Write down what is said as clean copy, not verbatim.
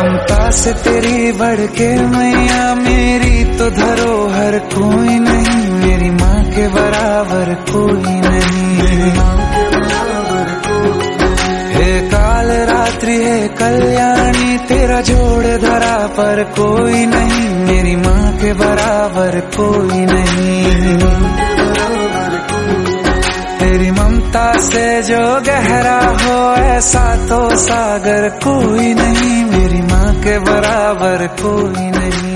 ममता से तेरी बढ़ के मैया मेरी तो धरोहर कोई नहीं, मेरी माँ के बराबर कोई नहीं। हे काल रात्रि हे कल्याणी तेरा जोड़ धरा पर कोई नहीं, मेरी माँ के बराबर कोई नहीं। तेरी ममता से जो गहरा हो ऐसा तो सागर कोई नहीं, मेरी माँ के बराबर कोई नहीं।